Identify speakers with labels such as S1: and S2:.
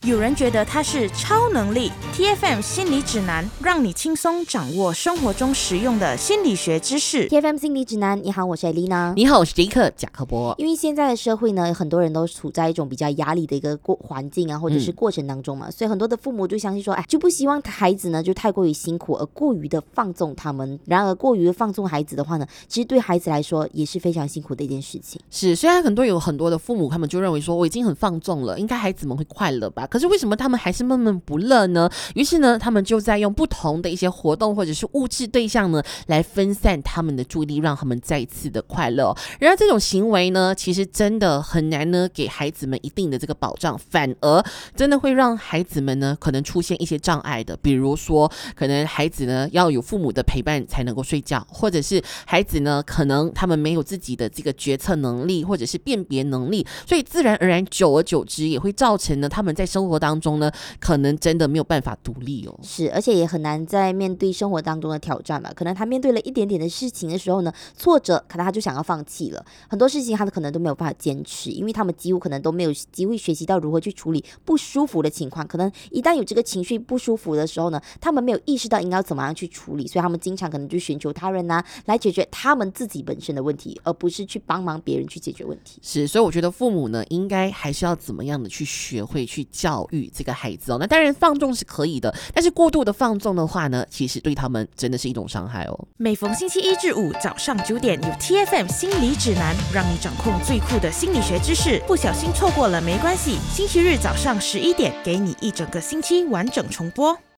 S1: 有人觉得它是超能力。 TFM 心理指南，让你轻松掌握生活中实用的心理学知识。
S2: TFM 心理指南，你好，我是艾丽娜。
S3: 你好，我是杰克贾克波。
S2: 因为现在的社会呢，很多人都处在一种比较压力的一个环境啊，或者是过程当中嘛，所以很多的父母就相信说，就不希望孩子呢就太过于辛苦而过于的放纵他们。然而过于放纵孩子的话呢，其实对孩子来说也是非常辛苦的一件事情。
S3: 是，虽然有很多的父母他们就认为说我已经很放纵了，应该孩子们会快乐吧，可是为什么他们还是闷闷不乐呢？于是呢，他们就在用不同的一些活动或者是物质对象呢，来分散他们的注意力，让他们再一次的快乐。然而这种行为呢，其实真的很难呢给孩子们一定的这个保障，反而真的会让孩子们呢可能出现一些障碍的。比如说可能孩子呢要有父母的陪伴才能够睡觉，或者是孩子呢可能他们没有自己的这个决策能力或者是辨别能力，所以自然而然久而久之也会造成呢他们在生活当中呢可能真的没有办法独立哦。
S2: 是，而且也很难在面对生活当中的挑战吧，可能他面对了一点点的事情的时候呢，挫折可能他就想要放弃了，很多事情他可能都没有办法坚持，因为他们几乎可能都没有机会学习到如何去处理不舒服的情况，可能一旦有这个情绪不舒服的时候呢，他们没有意识到应该要怎么样去处理，所以他们经常可能就寻求他人啊来解决他们自己本身的问题，而不是去帮忙别人去解决问题。
S3: 是，所以我觉得父母呢应该还是要怎么样的去学会去教育这个孩子哦。那当然放纵是可以的，但是过度的放纵的话呢，其实对他们真的是一种伤害哦。
S1: 每逢星期一至五早上9点，有 TFM 心理指南，让你掌控最酷的心理学知识。不小心错过了没关系，星期日早上11点，给你一整个星期完整重播。